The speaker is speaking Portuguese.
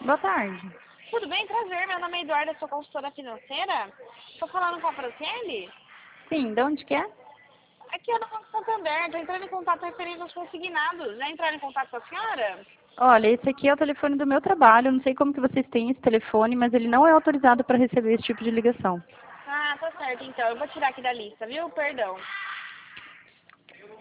Boa tarde. Tudo bem? Prazer. Meu nome é Eduarda, sou consultora financeira. Estou falando com a Franciele? Sim, de onde que é? Aqui é do Banco Santander. Estou entrando em contato referente aos consignados. Já entraram em contato com a senhora? Olha, esse aqui é o telefone do meu trabalho. Não sei como que vocês têm esse telefone, mas ele não é autorizado para receber esse tipo de ligação. Ah, tá certo então. Eu vou tirar aqui da lista, viu? Perdão.